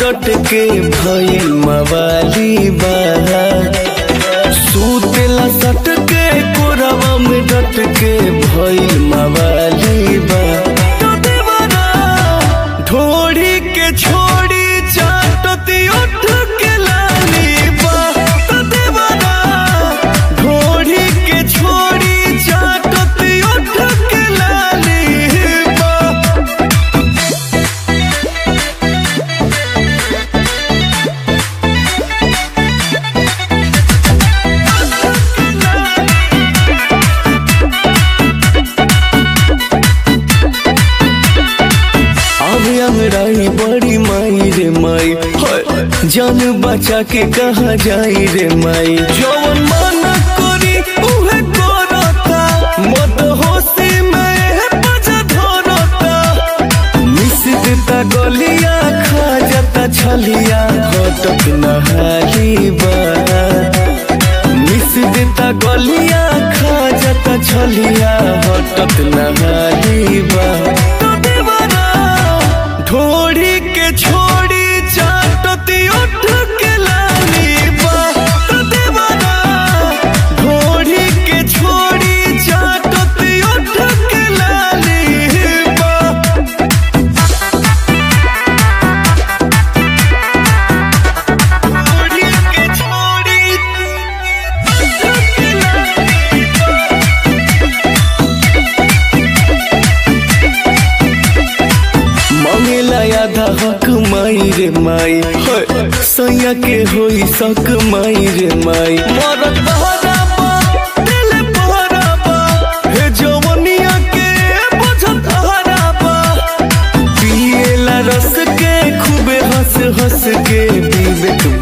डट के भइल मवाली बा, सूतेला सट के कोरवा में डट के भइल मवाली बा। ढोड़ी के छोड़ी चाटती उठ के लाली बा, ढोड़ी के छोड़ी चाटती उठ के लाली बा। अंगड़ाई बड़ी माई रे माई, जान बचा के कहाँ जाई रे माई। जवन माना करी उहे करता, मत होशी में बजा धरता। मिस देता गलिया खा जाता छलिया, हटक नहाली बा। मिस देता गलिया खा जाता छलिया, हटक नहाली बा। ढोड़ी के छोड़ी चाटती उठ के लाली बा, ढोड़ी के छोड़ी चाटती उठ के लाली बा। ढोड़ी के छोड़ी उठ के लाली बा। मांगेला आधा हक माई रे माई, सैया के होई सक माई रे माई। मरत बहराबा दिल बहराबा, हे जवनिया के बुझत हराबा। पिएला रस के खूबे हंस हंस के विवेक